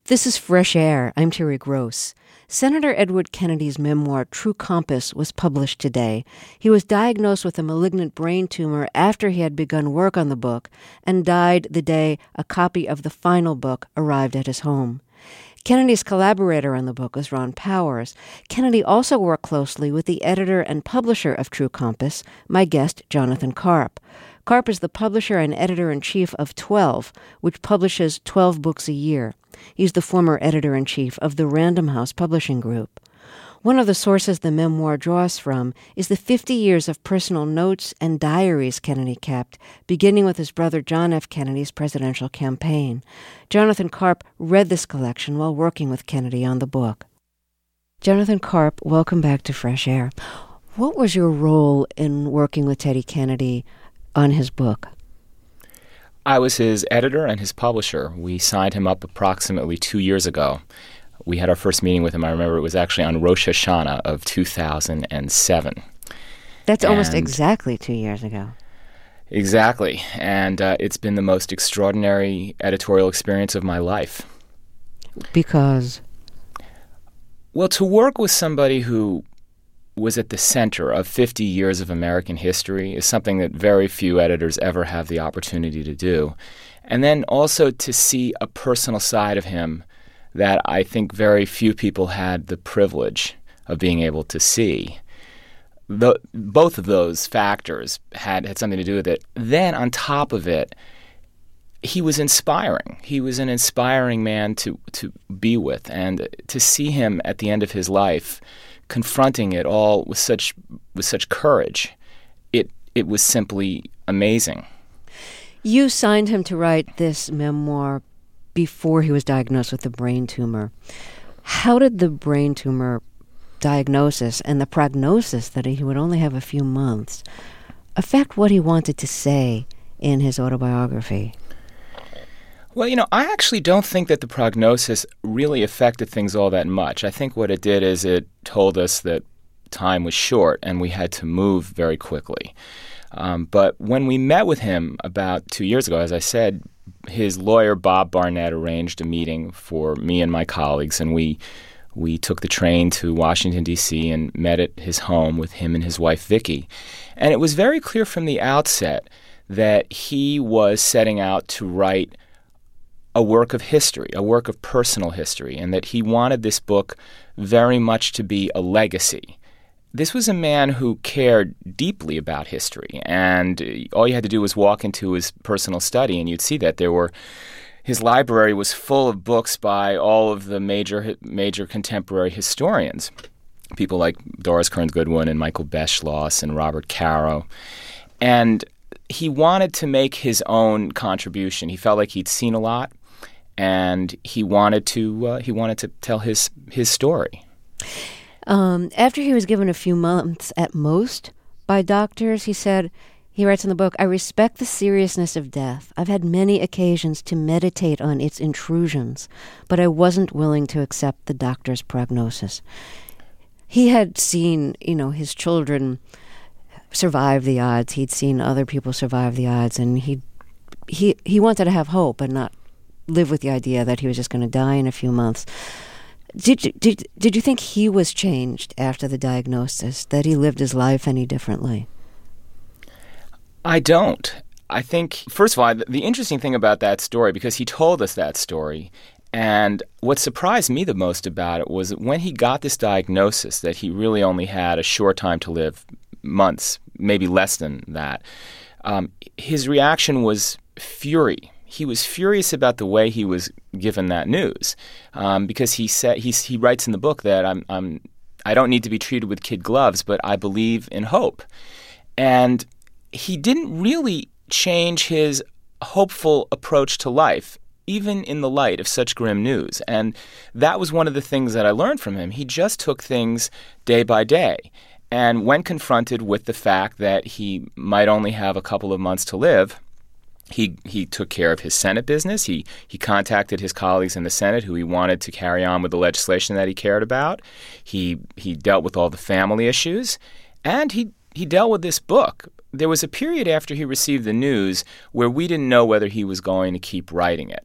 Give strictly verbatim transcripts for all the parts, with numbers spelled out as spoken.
This is Fresh Air. I'm Terry Gross. Senator Edward Kennedy's memoir, True Compass, was published today. He was diagnosed with a malignant brain tumor after he had begun work on the book and died the day a copy of the final book arrived at his home. Kennedy's collaborator on the book was Ron Powers. Kennedy also worked closely with the editor and publisher of True Compass, my guest, Jonathan Karp. Karp is the publisher and editor-in-chief of twelve, which publishes twelve books a year. He's the former editor-in-chief of the Random House Publishing Group. One of the sources the memoir draws from is the fifty years of personal notes and diaries Kennedy kept, beginning with his brother John F. Kennedy's presidential campaign. Jonathan Karp read this collection while working with Kennedy on the book. Jonathan Karp, welcome back to Fresh Air. What was your role in working with Teddy Kennedy on his book? I was his editor and his publisher. We signed him up approximately two years ago. We had our first meeting with him. I remember it was actually on Rosh Hashanah of two thousand seven. That's and almost exactly two years ago. Exactly. And uh, it's been the most extraordinary editorial experience of my life. Because? Well, to work with somebody who was at the center of fifty years of American history is something that very few editors ever have the opportunity to do. And then also to see a personal side of him that I think very few people had the privilege of being able to see. The, both of those factors had, had something to do with it. Then on top of it, he was inspiring. He was an inspiring man to, to be with, and to see him at the end of his life confronting it all with such with such courage, it it was simply amazing. You signed him to write this memoir before he was diagnosed with a brain tumor. How did the brain tumor diagnosis and the prognosis that he would only have a few months affect what he wanted to say in his autobiography? Well, you know, I actually don't think that the prognosis really affected things all that much. I think what it did is it told us that time was short and we had to move very quickly. Um, but when we met with him about two years ago, as I said, his lawyer, Bob Barnett, arranged a meeting for me and my colleagues, and we we took the train to Washington, D C and met at his home with him and his wife, Vicki. And it was very clear from the outset that he was setting out to write a work of history, a work of personal history, and that he wanted this book very much to be a legacy. This was a man who cared deeply about history, and all you had to do was walk into his personal study, and you'd see that there were his library was full of books by all of the major major contemporary historians, people like Doris Kearns Goodwin and Michael Beschloss and Robert Caro, and he wanted to make his own contribution. He felt like he'd seen a lot, and he wanted to uh, he wanted to tell his his story. Um, after he was given a few months at most by doctors, he said, he writes in the book, "I respect the seriousness of death. I've had many occasions to meditate on its intrusions, but I wasn't willing to accept the doctor's prognosis." He had seen, you know, his children survive the odds. He'd seen other people survive the odds, and he he he wanted to have hope and not live with the idea that he was just going to die in a few months. Did you, did, did you think he was changed after the diagnosis, that he lived his life any differently? I don't. I think, first of all, the interesting thing about that story, because he told us that story, and what surprised me the most about it was when he got this diagnosis that he really only had a short time to live, months, maybe less than that, um, his reaction was fury. He was furious about the way he was given that news, um, because he said he he writes in the book that I'm I'm I don't need to be treated with kid gloves, but I believe in hope, and he didn't really change his hopeful approach to life, even in the light of such grim news. And that was one of the things that I learned from him. He just took things day by day, and when confronted with the fact that he might only have a couple of months to live, He he took care of his Senate business. He he contacted his colleagues in the Senate who he wanted to carry on with the legislation that he cared about. He he dealt with all the family issues, and he he dealt with this book. There was a period after he received the news where we didn't know whether he was going to keep writing it,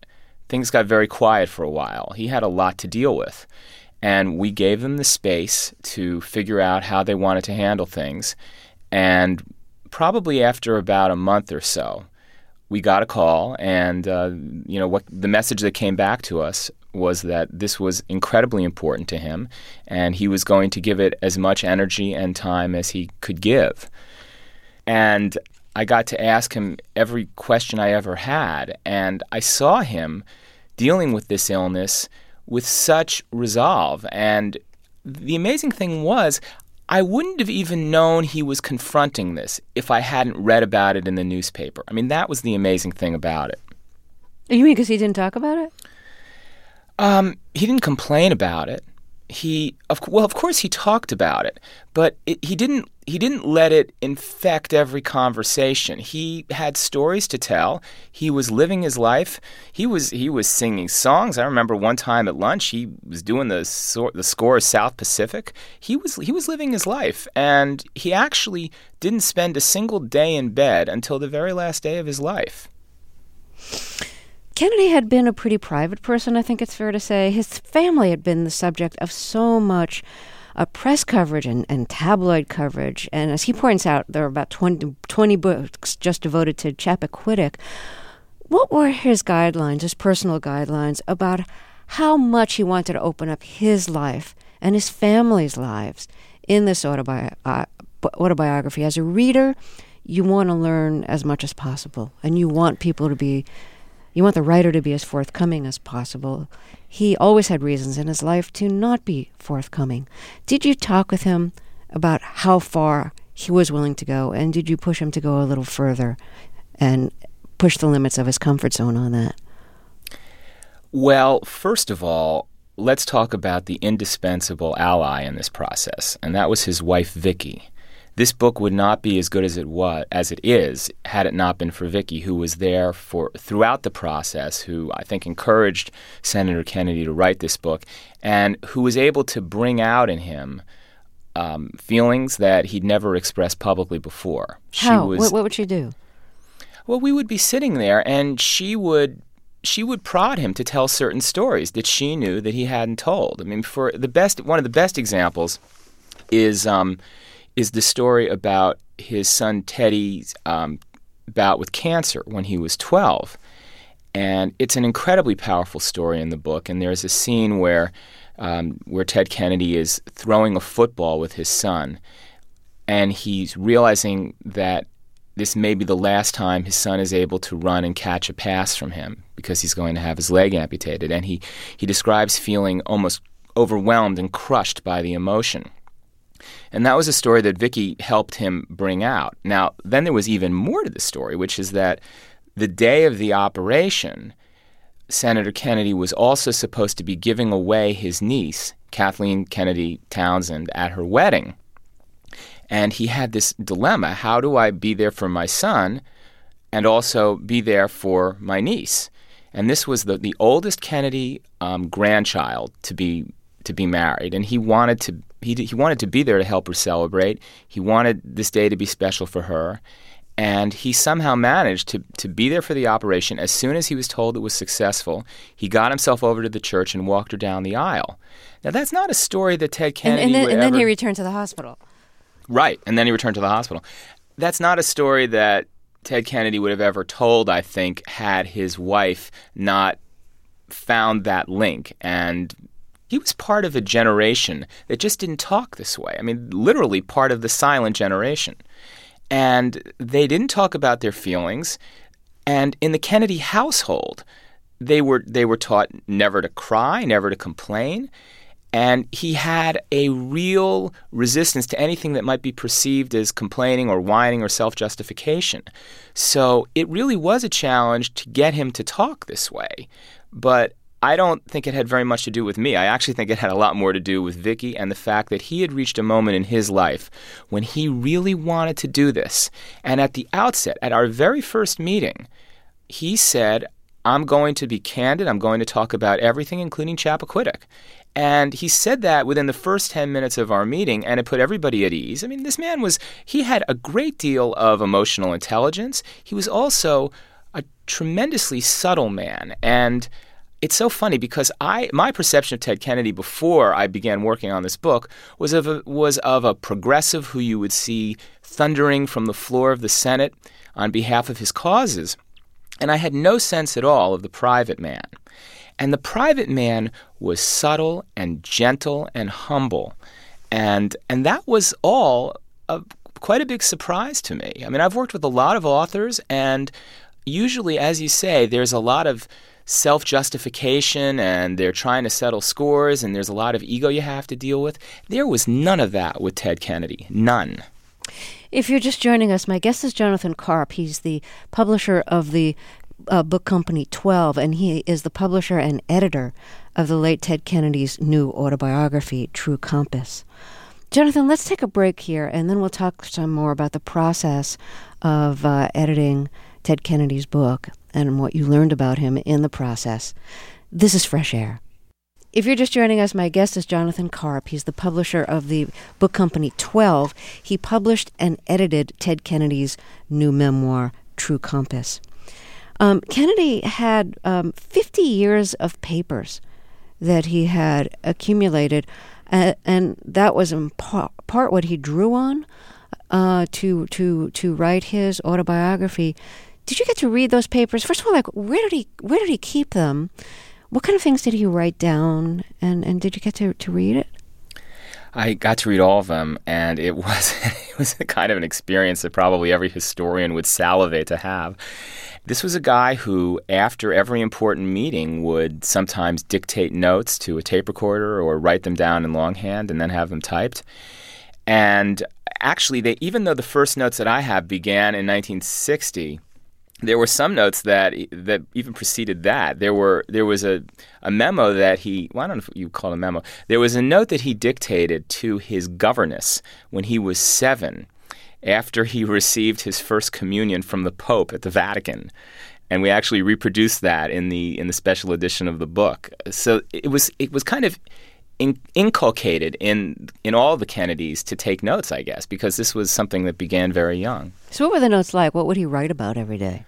things got very quiet for a while. He had a lot to deal with. And we gave them the space to figure out how they wanted to handle things. And probably after about a month or so, we got a call, and uh, you know what the message that came back to us was that this was incredibly important to him, and he was going to give it as much energy and time as he could give. And I got to ask him every question I ever had, and I saw him dealing with this illness with such resolve. And the amazing thing was, I wouldn't have even known he was confronting this if I hadn't read about it in the newspaper. I mean, that was the amazing thing about it. You mean because he didn't talk about it? Um, he didn't complain about it. He, of, well, of course, he talked about it, but it, he didn't. He didn't let it infect every conversation. He had stories to tell. He was living his life. He was he was singing songs. I remember one time at lunch, he was doing the so, the score of South Pacific. He was he was living his life, and he actually didn't spend a single day in bed until the very last day of his life. Kennedy had been a pretty private person, I think it's fair to say. His family had been the subject of so much uh, press coverage and, and tabloid coverage. And as he points out, there are about twenty, twenty books just devoted to Chappaquiddick. What were his guidelines, his personal guidelines, about how much he wanted to open up his life and his family's lives in this autobi- uh, autobiography? As a reader, you want to learn as much as possible, and you want people to be You want the writer to be as forthcoming as possible. He always had reasons in his life to not be forthcoming. Did you talk with him about how far he was willing to go, and did you push him to go a little further and push the limits of his comfort zone on that? Well, first of all, let's talk about the indispensable ally in this process, and that was his wife, Vicki. This book would not be as good as it was, as it is, had it not been for Vicki, who was there for throughout the process, who I think encouraged Senator Kennedy to write this book, and who was able to bring out in him um, feelings that he'd never expressed publicly before. How? She was, what, what would she do? Well, we would be sitting there, and she would she would prod him to tell certain stories that she knew that he hadn't told. I mean, for the best, one of the best examples is. Um, is the story about his son Teddy's um, bout with cancer when he was twelve. And it's an incredibly powerful story in the book. And there's a scene where um, where Ted Kennedy is throwing a football with his son, and he's realizing that this may be the last time his son is able to run and catch a pass from him because he's going to have his leg amputated. And he, he describes feeling almost overwhelmed and crushed by the emotion. And that was a story that Vicki helped him bring out. Now, then there was even more to the story, which is that the day of the operation, Senator Kennedy was also supposed to be giving away his niece, Kathleen Kennedy Townsend, at her wedding. And he had this dilemma: how do I be there for my son and also be there for my niece? And this was the, the oldest Kennedy um, grandchild to be to be married, and he wanted to he he wanted to be there to help her celebrate. He wanted this day to be special for her, and he somehow managed to to be there for the operation. As soon as he was told it was successful, he got himself over to the church and walked her down the aisle. Now, that's not a story that Ted Kennedy and, and then, would and then ever... he returned to the hospital. Right, and then he returned to the hospital. That's not a story that Ted Kennedy would have ever told, I think, had his wife not found that link. And he was part of a generation that just didn't talk this way. I mean, literally part of the silent generation. And they didn't talk about their feelings. And in the Kennedy household, they were they were taught never to cry, never to complain. And he had a real resistance to anything that might be perceived as complaining or whining or self-justification. So it really was a challenge to get him to talk this way. But I don't think it had very much to do with me. I actually think it had a lot more to do with Vicki and the fact that he had reached a moment in his life when he really wanted to do this. And at the outset, at our very first meeting, he said, I'm going to be candid. I'm going to talk about everything, including Chappaquiddick. And he said that within the first ten minutes of our meeting, and it put everybody at ease. I mean, this man was, he had a great deal of emotional intelligence. He was also a tremendously subtle man. And it's so funny because I my perception of Ted Kennedy before I began working on this book was of a, was of a progressive who you would see thundering from the floor of the Senate on behalf of his causes. And I had no sense at all of the private man. And the private man was subtle and gentle and humble. And and that was all a, quite a big surprise to me. I mean, I've worked with a lot of authors, and usually, as you say, there's a lot of self-justification, and they're trying to settle scores, and there's a lot of ego you have to deal with. There was none of that with Ted Kennedy. None. If you're just joining us, my guest is Jonathan Karp. He's the publisher of the uh, book company twelve, and he is the publisher and editor of the late Ted Kennedy's new autobiography, True Compass. Jonathan, let's take a break here, and then we'll talk some more about the process of uh, editing Ted Kennedy's book and what you learned about him in the process. This is Fresh Air. If you're just joining us, my guest is Jonathan Karp. He's the publisher of the book company twelve. He published and edited Ted Kennedy's new memoir, True Compass. Um, Kennedy had um, fifty years of papers that he had accumulated, uh, and that was in part, part what he drew on uh, to to to write his autobiography. Did you get to read those papers? First of all, like where did he where did he keep them? What kind of things did he write down, and, and did you get to, to read it? I got to read all of them, and it was it was a kind of an experience that probably every historian would salivate to have. This was a guy who, after every important meeting, would sometimes dictate notes to a tape recorder or write them down in longhand and then have them typed. And actually, they, even though the first notes that I have began in nineteen sixty, there were some notes that that even preceded that. There were there was a, a memo that he, well, I don't know if you call it a memo. There was a note that he dictated to his governess when he was seven, after he received his first communion from the Pope at the Vatican. And we actually reproduced that in the in the special edition of the book. So it was it was kind of in, inculcated in in all the Kennedys to take notes, I guess, because this was something that began very young. So what were the notes like? What would he write about every day?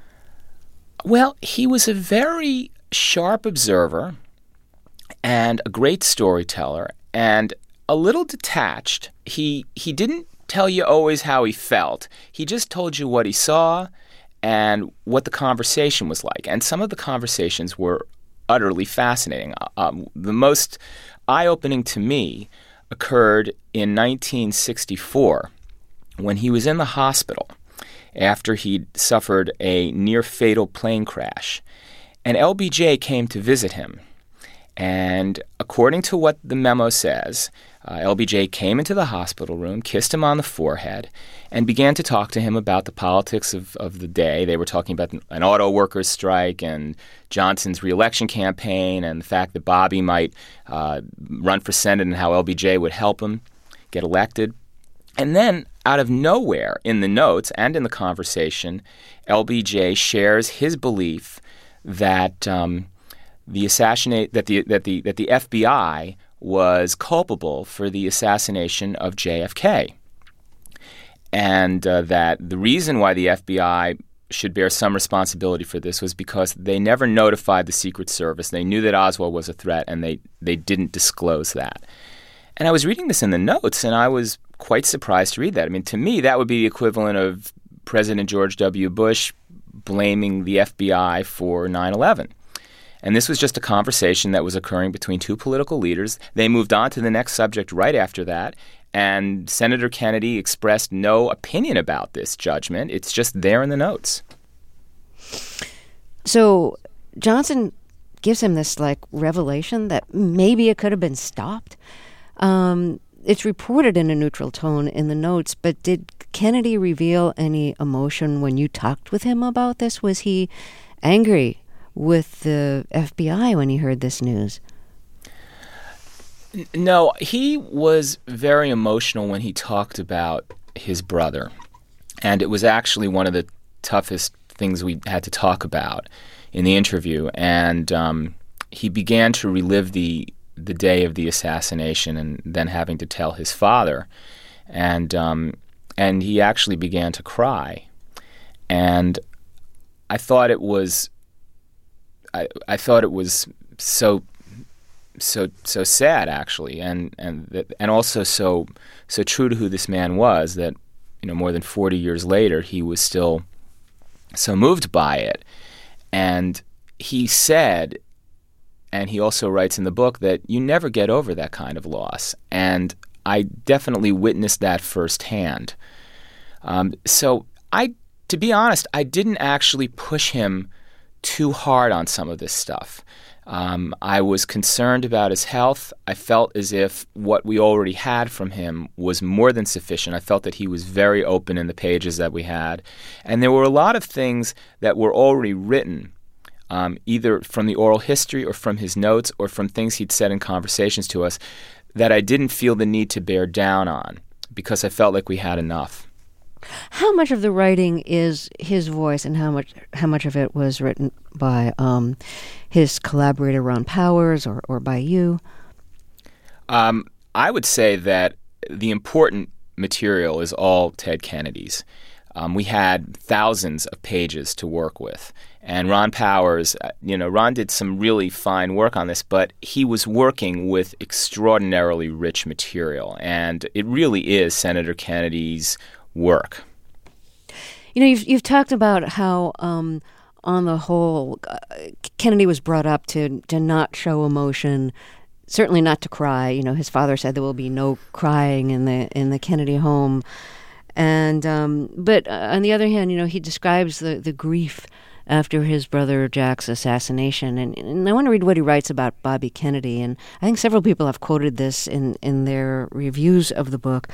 Well, he was a very sharp observer and a great storyteller and a little detached. He he didn't tell you always how he felt. He just told you what he saw and what the conversation was like. And some of the conversations were utterly fascinating. Um, the most eye-opening to me occurred in nineteen sixty-four when he was in the hospital after he'd suffered a near-fatal plane crash. And L B J came to visit him. And according to what the memo says, uh, L B J came into the hospital room, kissed him on the forehead, and began to talk to him about the politics of, of the day. They were talking about an auto workers' strike and Johnson's reelection campaign and the fact that Bobby might uh, run for Senate and how L B J would help him get elected. And then, out of nowhere, in the notes and in the conversation, L B J shares his belief that um, the assassinate that the that the that the F B I was culpable for the assassination of J F K, and uh, that the reason why the F B I should bear some responsibility for this was because they never notified the Secret Service. They knew that Oswald was a threat, and they they didn't disclose that. And I was reading this in the notes, and I was quite surprised to read that. I mean, to me, that would be the equivalent of President George W. Bush blaming the F B I for nine eleven. And this was just a conversation that was occurring between two political leaders. They moved on to the next subject right after that, and Senator Kennedy expressed no opinion about this judgment. It's just there in the notes. So Johnson gives him this, like, revelation that maybe it could have been stopped. Um, it's reported in a neutral tone in the notes, but did Kennedy reveal any emotion when you talked with him about this? Was he angry with the F B I when he heard this news? No, he was very emotional when he talked about his brother. And it was actually one of the toughest things we had to talk about in the interview. And um, he began to relive the the day of the assassination and then having to tell his father. And um, and he actually began to cry. And I thought it was I, I thought it was so so so sad, actually, and and that, and also so so true to who this man was, that you know more than forty years later he was still so moved by it. And he said, and he also writes in the book, that you never get over that kind of loss. And I definitely witnessed that firsthand. Um, so I, to be honest, I didn't actually push him too hard on some of this stuff. Um, I was concerned about his health. I felt as if what we already had from him was more than sufficient. I felt that he was very open in the pages that we had. And there were a lot of things that were already written, um, either from the oral history or from his notes or from things he'd said in conversations to us, that I didn't feel the need to bear down on because I felt like we had enough. How much of the writing is his voice, and how much how much of it was written by um, his collaborator Ron Powers or, or by you? Um, I would say that the important material is all Ted Kennedy's. Um, we had thousands of pages to work with. And Ron Powers, you know, Ron did some really fine work on this, but he was working with extraordinarily rich material. And it really is Senator Kennedy's work. You know, you've you've talked about how, um, on the whole, uh, Kennedy was brought up to to not show emotion, certainly not to cry. You know, his father said there will be no crying in the in the Kennedy home, and um, but uh, on the other hand, you know, he describes the the grief after his brother Jack's assassination, and, and I want to read what he writes about Bobby Kennedy, and I think several people have quoted this in in their reviews of the book.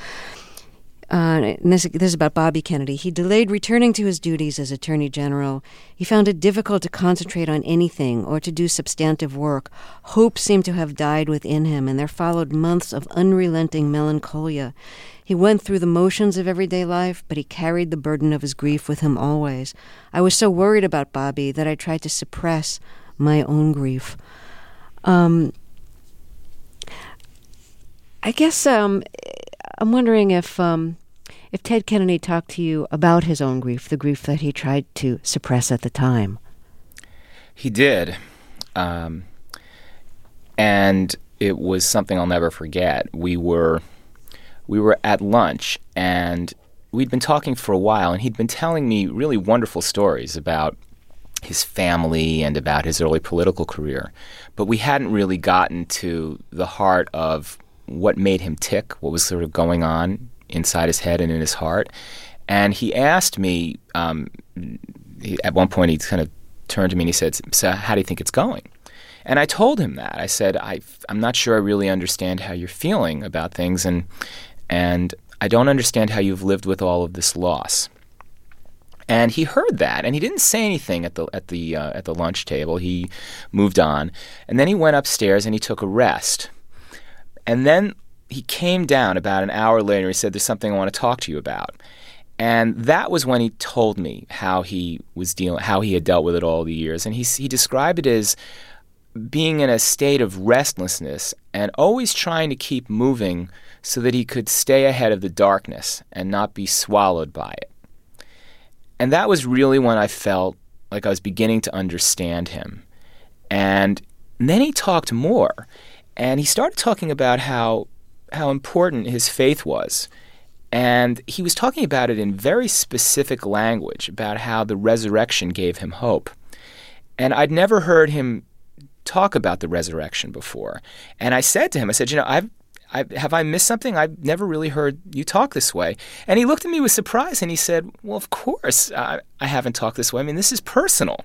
Uh, and this, this is about Bobby Kennedy. He delayed returning to his duties as Attorney General. He found it difficult to concentrate on anything or to do substantive work. Hope seemed to have died within him, and there followed months of unrelenting melancholia. He went through the motions of everyday life, but he carried the burden of his grief with him always. I was so worried about Bobby that I tried to suppress my own grief. Um, I guess um, I'm wondering if um, if Ted Kennedy talked to you about his own grief, the grief that he tried to suppress at the time. He did. Um, and it was something I'll never forget. We were we were at lunch, and we'd been talking for a while, and he'd been telling me really wonderful stories about his family and about his early political career. But we hadn't really gotten to the heart of what made him tick, what was sort of going on inside his head and in his heart. And he asked me, um, he, at one point he kind of turned to me and he said, "So how do you think it's going?" And I told him that. I said, I, I'm not sure I really understand how you're feeling about things, and and I don't understand how you've lived with all of this loss. And he heard that, and he didn't say anything at the at the uh, at the lunch table. He moved on, and then he went upstairs and he took a rest. And then he came down about an hour later. He said, "There's something I want to talk to you about." And that was when he told me how he was dealing, how he had dealt with it all the years. And he he described it as being in a state of restlessness and always trying to keep moving so that he could stay ahead of the darkness and not be swallowed by it. And that was really when I felt like I was beginning to understand him. And then he talked more. And he started talking about how how important his faith was. And he was talking about it in very specific language, about how the resurrection gave him hope. And I'd never heard him talk about the resurrection before. And I said to him, I said, you know, I've, I've have I missed something? I've never really heard you talk this way. And he looked at me with surprise and he said, well, of course, I, I haven't talked this way. I mean, this is personal.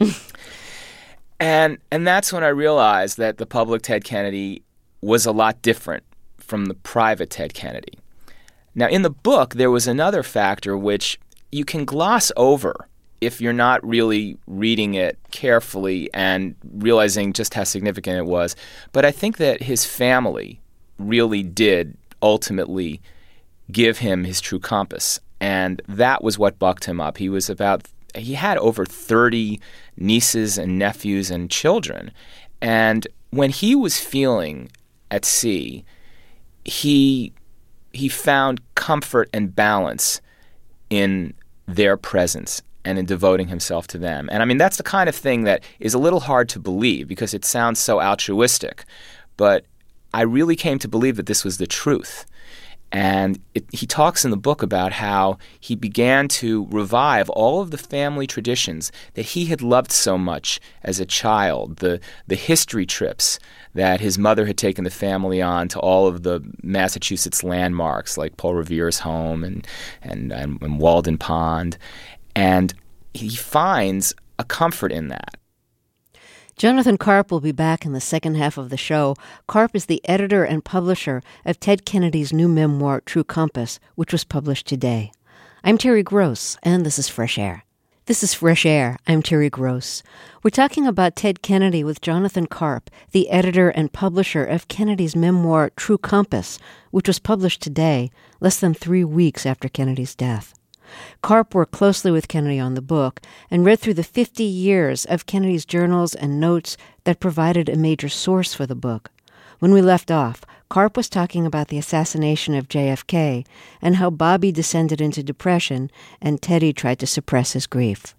And and that's when I realized that the public Ted Kennedy was a lot different from the private Ted Kennedy. Now, in the book, there was another factor which you can gloss over if you're not really reading it carefully and realizing just how significant it was. But I think that his family really did ultimately give him his true compass. And that was what bucked him up. He was about He had over thirty nieces and nephews and children. And when he was feeling at sea, he he found comfort and balance in their presence. and in devoting himself to them. And I mean, that's the kind of thing that is a little hard to believe because it sounds so altruistic. But I really came to believe that this was the truth. And it, he talks in the book about how he began to revive all of the family traditions that he had loved so much as a child, the the history trips that his mother had taken the family on to all of the Massachusetts landmarks like Paul Revere's home and, and, and, and Walden Pond. And he finds a comfort in that. Jonathan Karp will be back in the second half of the show. Karp is the editor and publisher of Ted Kennedy's new memoir, True Compass, which was published today. I'm Terry Gross, and this is Fresh Air. This is Fresh Air. I'm Terry Gross. We're talking about Ted Kennedy with Jonathan Karp, the editor and publisher of Kennedy's memoir, True Compass, which was published today, less than three weeks after Kennedy's death. Karp worked closely with Kennedy on the book and read through the fifty years of Kennedy's journals and notes that provided a major source for the book. When we left off, Karp was talking about the assassination of J F K and how Bobby descended into depression and Teddy tried to suppress his grief.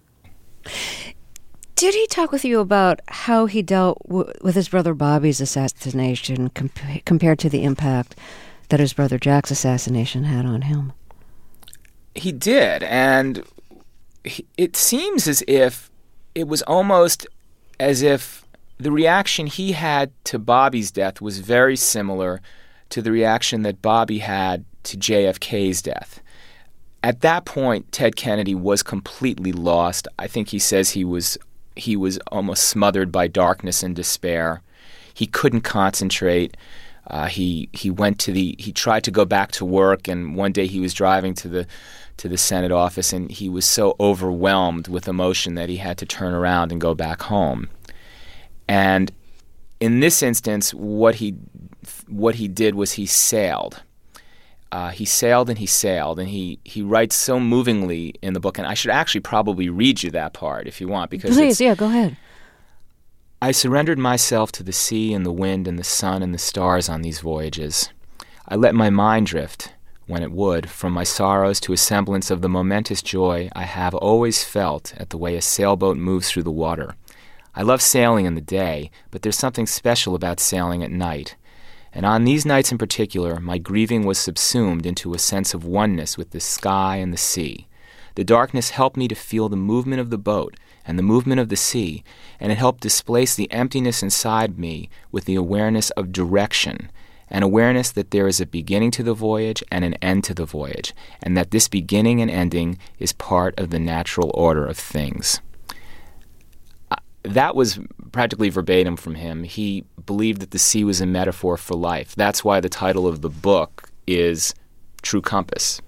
Did he talk with you about how he dealt w- with his brother Bobby's assassination comp- compared to the impact that his brother Jack's assassination had on him? He did, and he, it seems as if it was almost as if the reaction he had to Bobby's death was very similar to the reaction that Bobby had to J F K's death. At that point, Ted Kennedy was completely lost. I think he says he was he was almost smothered by darkness and despair. He couldn't concentrate. Uh, he he went to the he tried to go back to work, and one day he was driving to the to the Senate office, and he was so overwhelmed with emotion that he had to turn around and go back home. And in this instance, what he what he did was he sailed. Uh, he sailed and he sailed, and he, he writes so movingly in the book, and I should actually probably read you that part if you want, because Please, it's, yeah, go ahead. I surrendered myself to the sea and the wind and the sun and the stars on these voyages. I let my mind drift, when it would, from my sorrows to a semblance of the momentous joy I have always felt at the way a sailboat moves through the water. I love sailing in the day, but there's something special about sailing at night. And on these nights in particular, my grieving was subsumed into a sense of oneness with the sky and the sea. The darkness helped me to feel the movement of the boat and the movement of the sea, and it helped displace the emptiness inside me with the awareness of direction, an awareness that there is a beginning to the voyage and an end to the voyage, and that this beginning and ending is part of the natural order of things. Uh, that was practically verbatim from him. He believed that the sea was a metaphor for life. That's why the title of the book is True Compass.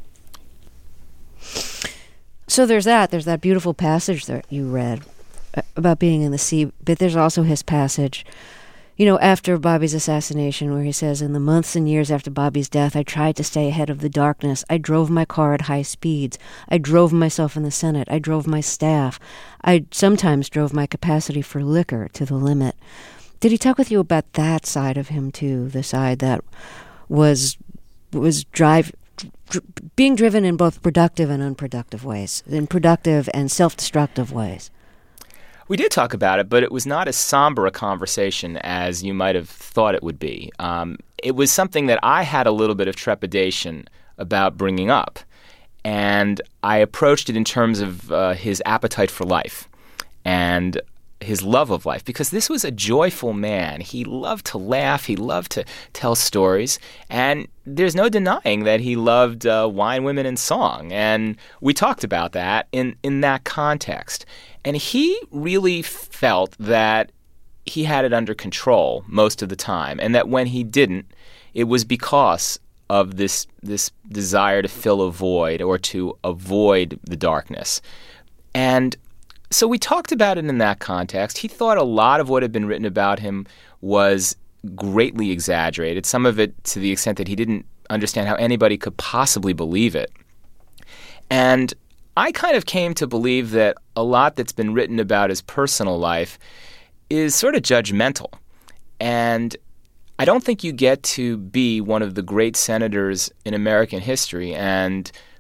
So there's that. There's that beautiful passage that you read about being in the sea, but there's also his passage, you know, after Bobby's assassination, where he says, in the months and years after Bobby's death, I tried to stay ahead of the darkness. I drove my car at high speeds. I drove myself in the Senate. I drove my staff. I sometimes drove my capacity for liquor to the limit. Did he talk with you about that side of him, too, the side that was was drive, dr- being driven in both productive and unproductive ways, in productive and self-destructive ways? We did talk about it, but it was not as somber a conversation as you might have thought it would be. Um, it was something that I had a little bit of trepidation about bringing up, and I approached it in terms of uh, his appetite for life and his love of life, because this was a joyful man. He loved to laugh. He loved to tell stories, and there's no denying that he loved uh, wine, women, and song, and we talked about that in, in that context. And he really felt that he had it under control most of the time, and that when he didn't, it was because of this this desire to fill a void or to avoid the darkness. And so we talked about it in that context. He thought a lot of what had been written about him was greatly exaggerated, some of it to the extent that he didn't understand how anybody could possibly believe it. And I kind of came to believe that a lot that's been written about his personal life is sort of judgmental. And I don't think you get to be one of the great senators in American history and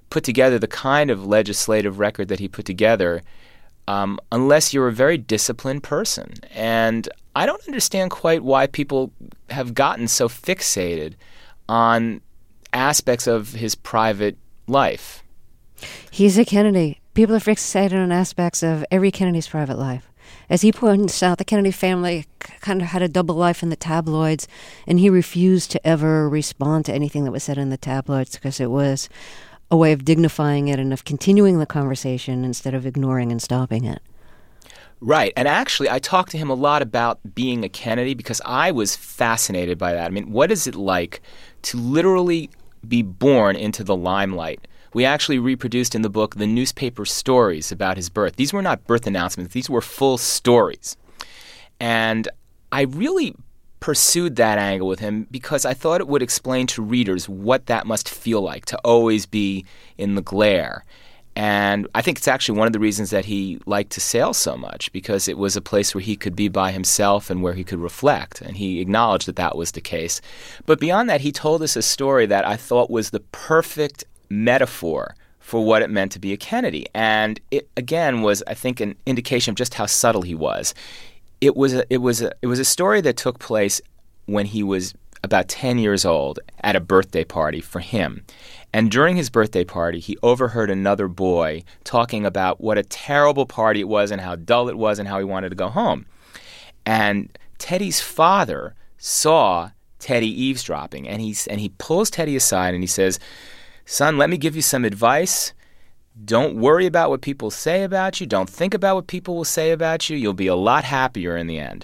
put together the kind of legislative record that he put together um, unless you're a very disciplined person. And I don't understand quite why people have gotten so fixated on aspects of his private life. He's a Kennedy. People are fixated on aspects of every Kennedy's private life. As he points out, the Kennedy family kind of had a double life in the tabloids, and he refused to ever respond to anything that was said in the tabloids because it was a way of dignifying it and of continuing the conversation instead of ignoring and stopping it. Right. And actually, I talked to him a lot about being a Kennedy because I was fascinated by that. I mean, what is it like to literally be born into the limelight? We actually reproduced in the book the newspaper stories about his birth. These were not birth announcements. These were full stories. And I really pursued that angle with him because I thought it would explain to readers what that must feel like to always be in the glare. And I think it's actually one of the reasons that he liked to sail so much, because it was a place where he could be by himself and where he could reflect. And he acknowledged that that was the case. But beyond that, he told us a story that I thought was the perfect metaphor for what it meant to be a Kennedy. And it, again, was, I think, an indication of just how subtle he was. It was a, it was a, it was a story that took place when he was about ten years old at a birthday party for him. And during his birthday party, he overheard another boy talking about what a terrible party it was and how dull it was and how he wanted to go home. And Teddy's father saw Teddy eavesdropping, and he, and he pulls Teddy aside and he says, "Son, let me give you some advice. Don't worry about what people say about you. Don't think about what people will say about you. You'll be a lot happier in the end."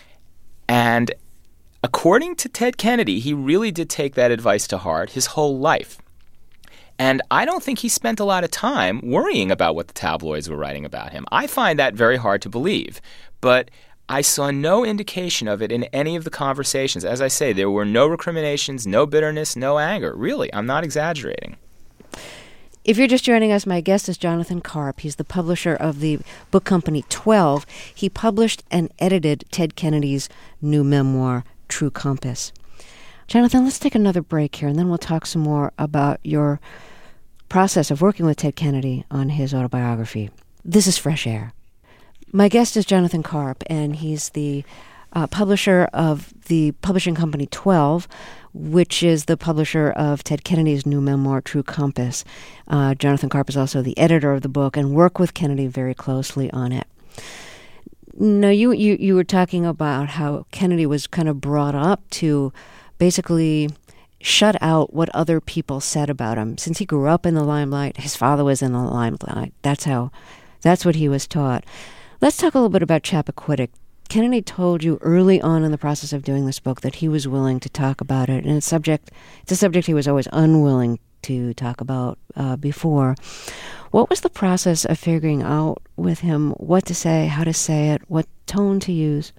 And according to Ted Kennedy, he really did take that advice to heart his whole life. And I don't think he spent a lot of time worrying about what the tabloids were writing about him. I find that very hard to believe. But I saw no indication of it in any of the conversations. As I say, there were no recriminations, no bitterness, no anger. Really, I'm not exaggerating. If you're just joining us, my guest is Jonathan Karp. He's the publisher of the book company twelve. He published and edited Ted Kennedy's new memoir, True Compass. Jonathan, let's take another break here, and then we'll talk some more about your process of working with Ted Kennedy on his autobiography. This is Fresh Air. My guest is Jonathan Karp, and he's the uh, publisher of the publishing company twelve, which is the publisher of Ted Kennedy's new memoir, True Compass. Uh, Jonathan Karp is also the editor of the book and worked with Kennedy very closely on it. Now, you, you, you were talking about how Kennedy was kind of brought up to basically shut out what other people said about him. Since he grew up in the limelight, his father was in the limelight. That's how, that's what he was taught. Let's talk a little bit about Chappaquiddick. Kennedy told you early on in the process of doing this book that he was willing to talk about it, and it's subject, it's a subject he was always unwilling to talk about uh, before. What was the process of figuring out with him what to say, how to say it, what tone to use?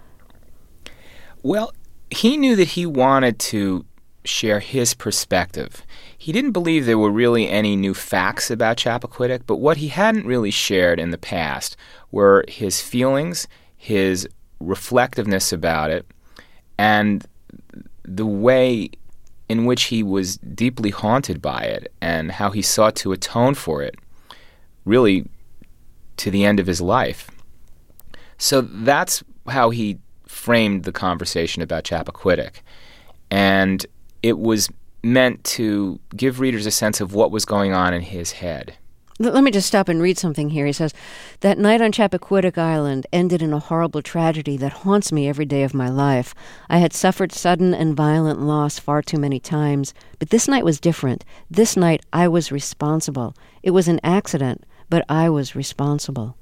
Well, he knew that he wanted to share his perspective. He didn't believe there were really any new facts about Chappaquiddick, but what he hadn't really shared in the past were his feelings, his reflectiveness about it, and the way in which he was deeply haunted by it and how he sought to atone for it, really to the end of his life. So that's how he framed the conversation about Chappaquiddick. And it was meant to give readers a sense of what was going on in his head. Let me just stop and read something here. He says, "That night on Chappaquiddick Island ended in a horrible tragedy that haunts me every day of my life. I had suffered sudden and violent loss far too many times, but this night was different. This night I was responsible. It was an accident, but I was responsible."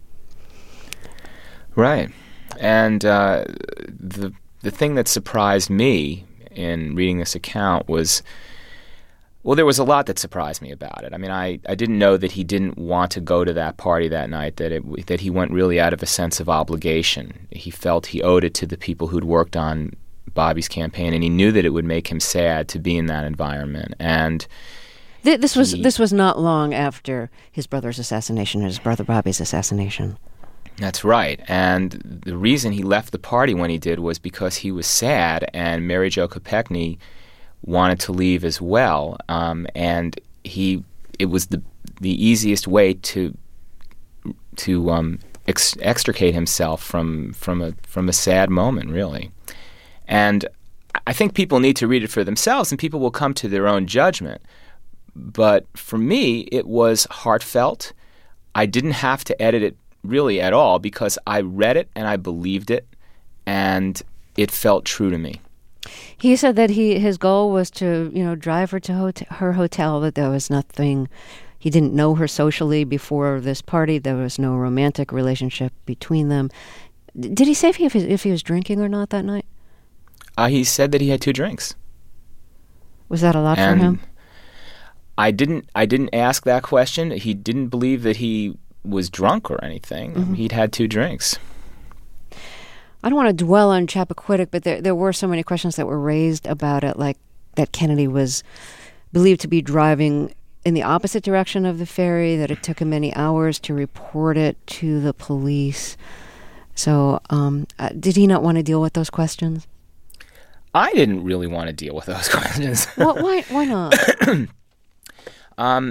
Right. And uh, the the thing that surprised me in reading this account was, well, there was a lot that surprised me about it. I mean, I, I didn't know that he didn't want to go to that party that night, that it, that he went really out of a sense of obligation. He felt he owed it to the people who'd worked on Bobby's campaign, and he knew that it would make him sad to be in that environment. And Th- this was he, this was not long after his brother's assassination, his brother Bobby's assassination. That's right. And the reason he left the party when he did was because he was sad, and Mary Jo Kopechne wanted to leave as well. Um, and he it was the the easiest way to to um, ex- extricate himself from from a from a sad moment, really. And I think people need to read it for themselves, and people will come to their own judgment. But for me, it was heartfelt. I didn't have to edit it really at all because I read it and I believed it, and it felt true to me. He said that he his goal was to, you know, drive her to hot- her hotel, that there was nothing, he didn't know her socially before this party, there was no romantic relationship between them. D- did he say if he, if he was drinking or not that night? Uh, he said that he had two drinks. Was that a lot and for him? I didn't I didn't ask that question. He didn't believe that he was drunk or anything. Mm-hmm. He'd had two drinks. I don't want to dwell on Chappaquiddick, but there there were so many questions that were raised about it, like that Kennedy was believed to be driving in the opposite direction of the ferry, that it took him many hours to report it to the police. So um, uh, did he not want to deal with those questions? I didn't really want to deal with those questions. Well, why, why not? um,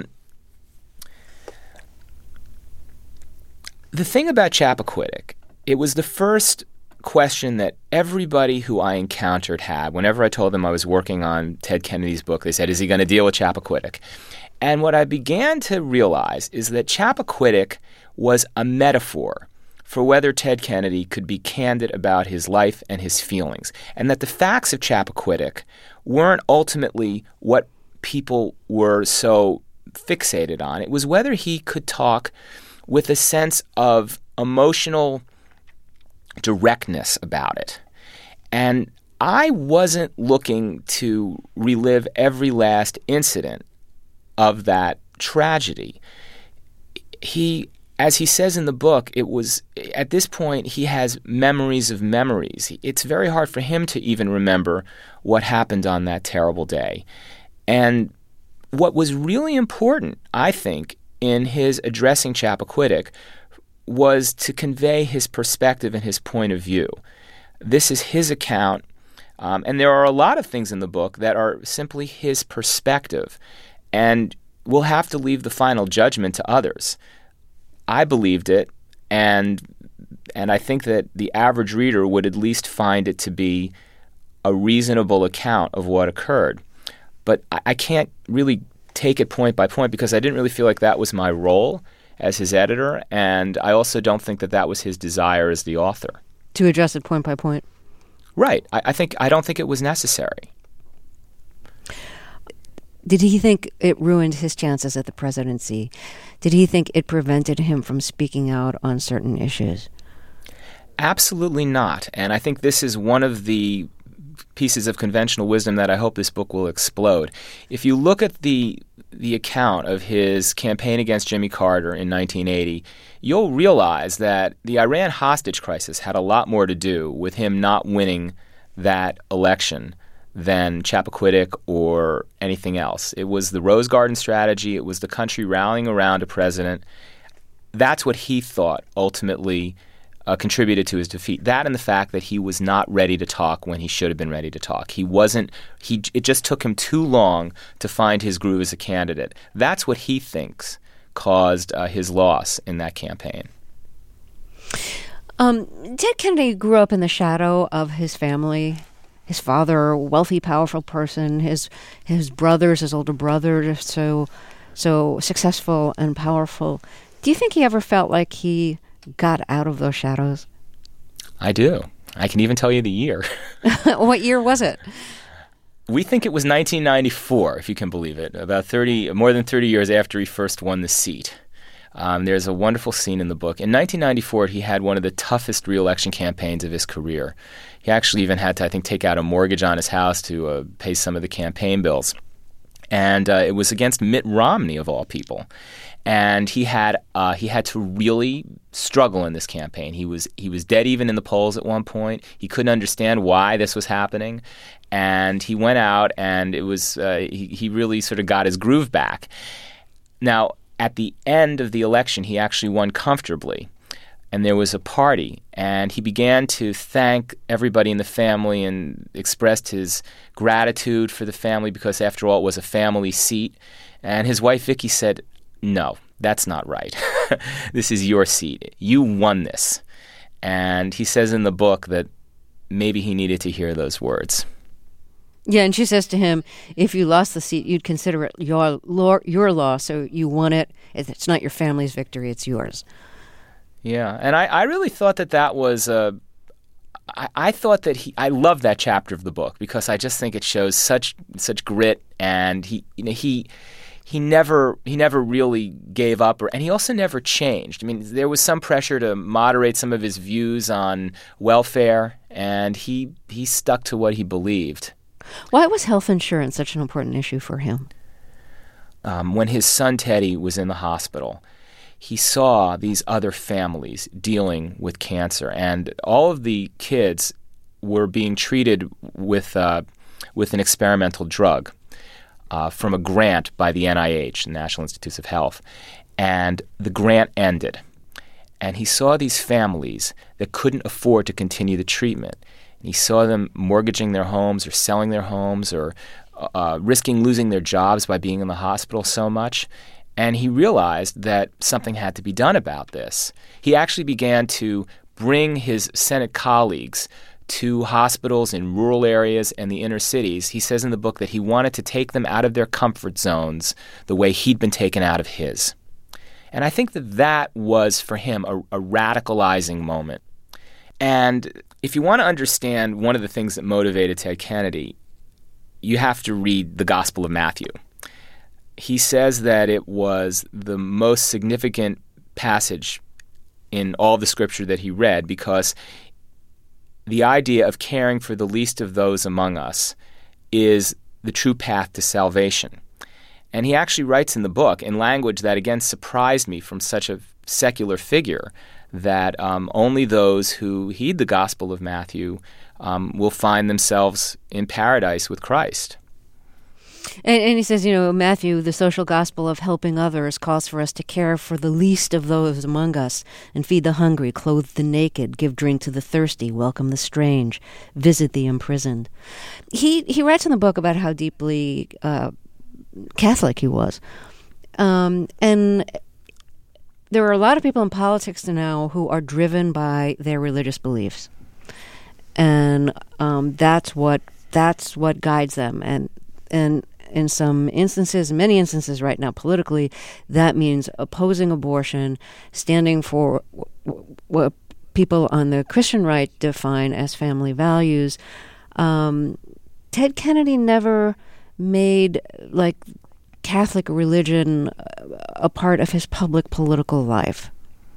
the thing about Chappaquiddick, it was the first question that everybody who I encountered had. Whenever I told them I was working on Ted Kennedy's book, they said, is he going to deal with Chappaquiddick? And what I began to realize is that Chappaquiddick was a metaphor for whether Ted Kennedy could be candid about his life and his feelings, and that the facts of Chappaquiddick weren't ultimately what people were so fixated on. It was whether he could talk with a sense of emotional directness about it. And I wasn't looking to relive every last incident of that tragedy. He, as he says in the book, it was, at this point, he has memories of memories. It's very hard for him to even remember what happened on that terrible day. And what was really important, I think, in his addressing Chappaquiddick was to convey his perspective and his point of view. This is his account, um, and there are a lot of things in the book that are simply his perspective, and we'll have to leave the final judgment to others. I believed it, and and I think that the average reader would at least find it to be a reasonable account of what occurred. But I, I can't really take it point by point because I didn't really feel like that was my role as his editor, and I also don't think that that was his desire as the author. To address it point by point? Right. I, I think I don't think it was necessary. Did he think it ruined his chances at the presidency? Did he think it prevented him from speaking out on certain issues? Absolutely not. And I think this is one of the pieces of conventional wisdom that I hope this book will explode. If you look at the the account of his campaign against Jimmy Carter in nineteen eighty, you'll realize that the Iran hostage crisis had a lot more to do with him not winning that election than Chappaquiddick or anything else. It was the Rose Garden strategy. It was the country rallying around a president. That's what he thought ultimately uh, contributed to his defeat. That and the fact that he was not ready to talk when he should have been ready to talk. He wasn't. He. It just took him too long to find his groove as a candidate. That's what he thinks caused uh, his loss in that campaign. Um, Ted Kennedy grew up in the shadow of his family. His father, a wealthy, powerful person. His his brothers, his older brother, so so successful and powerful. Do you think he ever felt like he got out of those shadows? I do. I can even tell you the year. What year was it? We think it was nineteen ninety-four, if you can believe it. About thirty, more than thirty years after he first won the seat. Um, there's a wonderful scene in the book. In nineteen ninety-four, he had one of the toughest re-election campaigns of his career. He actually even had to, I think, take out a mortgage on his house to uh, pay some of the campaign bills. And uh, it was against Mitt Romney, of all people. And he had uh, he had to really struggle in this campaign. He was he was dead even in the polls at one point. He couldn't understand why this was happening. And he went out, and it was uh, he, he really sort of got his groove back. Now, at the end of the election, he actually won comfortably. and there was a party, and he began to thank everybody in the family and expressed his gratitude for the family because, after all, it was a family seat. And his wife, Vicky, said, "No, that's not right. This is your seat. You won this." And he says in the book that maybe he needed to hear those words. Yeah, and she says to him, if you lost the seat, you'd consider it your, your loss, so you won it. It's not your family's victory, it's yours. Yeah, and I, I really thought that that was, uh, I, I thought that he, I love that chapter of the book because I just think it shows such such grit, and he, you know, he, he never, he never really gave up, or, and he also never changed. I mean, there was some pressure to moderate some of his views on welfare, and he, he stuck to what he believed. Why was health insurance such an important issue for him? Um, when his son Teddy was in the hospital, he saw these other families dealing with cancer, and all of the kids were being treated with uh, with an experimental drug uh, from a grant by the N I H, the National Institutes of Health, and the grant ended. And he saw these families that couldn't afford to continue the treatment. And he saw them mortgaging their homes or selling their homes or uh, risking losing their jobs by being in the hospital so much. And he realized that something had to be done about this. He actually began to bring his Senate colleagues to hospitals in rural areas and the inner cities. He says in the book that he wanted to take them out of their comfort zones the way he'd been taken out of his. And I think that that was, for him, a, a radicalizing moment. And if you want to understand one of the things that motivated Ted Kennedy, you have to read the Gospel of Matthew. He says that it was the most significant passage in all the scripture that he read because the idea of caring for the least of those among us is the true path to salvation. And he actually writes in the book in language that, again, surprised me from such a secular figure, that um, only those who heed the Gospel of Matthew um, will find themselves in paradise with Christ. And, and he says, you know, Matthew, the social gospel of helping others, calls for us to care for the least of those among us and feed the hungry, clothe the naked, give drink to the thirsty, welcome the strange, visit the imprisoned. He, he writes in the book about how deeply uh, Catholic he was. Um, and there are a lot of people in politics now who are driven by their religious beliefs, and um, that's what that's what guides them. And and in some instances, many instances right now politically, that means opposing abortion, standing for what people on the Christian right define as family values. Um, Ted Kennedy never made like Catholic religion a part of his public political life.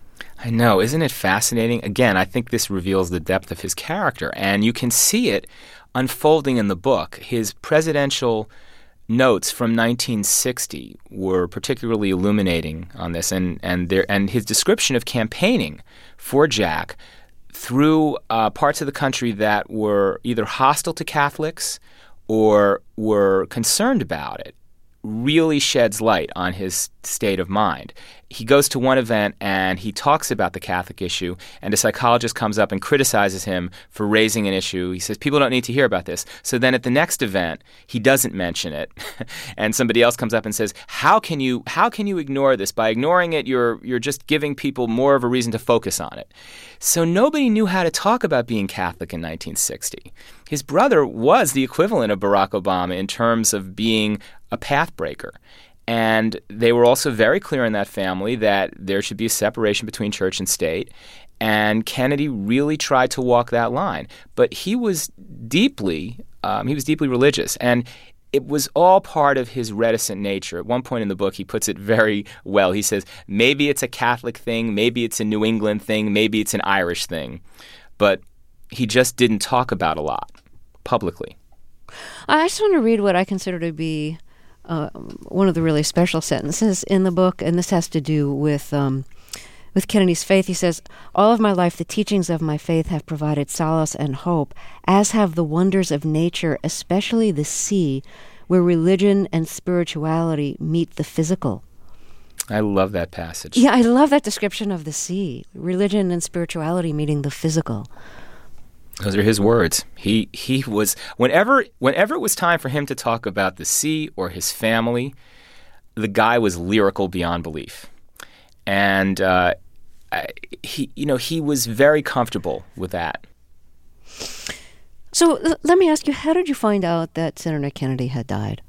I know. Isn't it fascinating? Again, I think this reveals the depth of his character, and you can see it unfolding in the book. His presidential notes from nineteen sixty were particularly illuminating on this, and and there and his description of campaigning for Jack through uh, parts of the country that were either hostile to Catholics or were concerned about it really sheds light on his state of mind. He goes to one event and he talks about the Catholic issue, and a psychologist comes up and criticizes him for raising an issue. He says, people don't need to hear about this. So then at the next event, he doesn't mention it. And somebody else comes up and says, how can you how can you ignore this? By ignoring it, you're you're just giving people more of a reason to focus on it. So nobody knew how to talk about being Catholic in nineteen sixty. His brother was the equivalent of Barack Obama in terms of being a pathbreaker. And they were also very clear in that family that there should be a separation between church and state. And Kennedy really tried to walk that line. But he was deeply, um, he was deeply religious. And it was all part of his reticent nature. At one point in the book, he puts it very well. He says, maybe it's a Catholic thing, maybe it's a New England thing, maybe it's an Irish thing. But he just didn't talk about a lot publicly. I just want to read what I consider to be Uh, one of the really special sentences in the book, and this has to do with um, with Kennedy's faith. He says, all of my life, the teachings of my faith have provided solace and hope, as have the wonders of nature, especially the sea, where religion and spirituality meet the physical. I love that passage. Yeah, I love that description of the sea, religion and spirituality meeting the physical. Those are his words. He he was whenever whenever it was time for him to talk about the sea or his family, the guy was lyrical beyond belief, and uh, he you know he was very comfortable with that. So l- let me ask you, how did you find out that Senator Kennedy had died?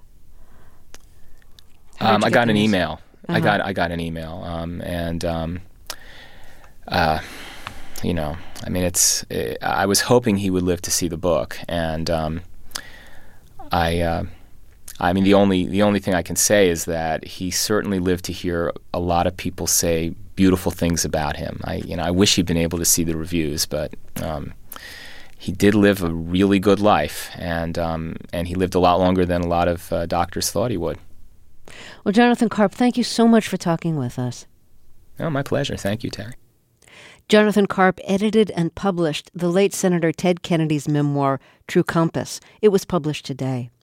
Um, I got an news? email. Uh-huh. I got I got an email, um, and um, uh, you know, I mean, it's. It, I was hoping he would live to see the book, and um, I. Uh, I mean, the only the only thing I can say is that he certainly lived to hear a lot of people say beautiful things about him. I you know I wish he'd been able to see the reviews, but. Um, He did live a really good life, and um, and he lived a lot longer than a lot of uh, doctors thought he would. Well, Jonathan Karp, thank you so much for talking with us. Oh, my pleasure. Thank you, Terry. Jonathan Karp edited and published the late Senator Ted Kennedy's memoir, True Compass. It was published today.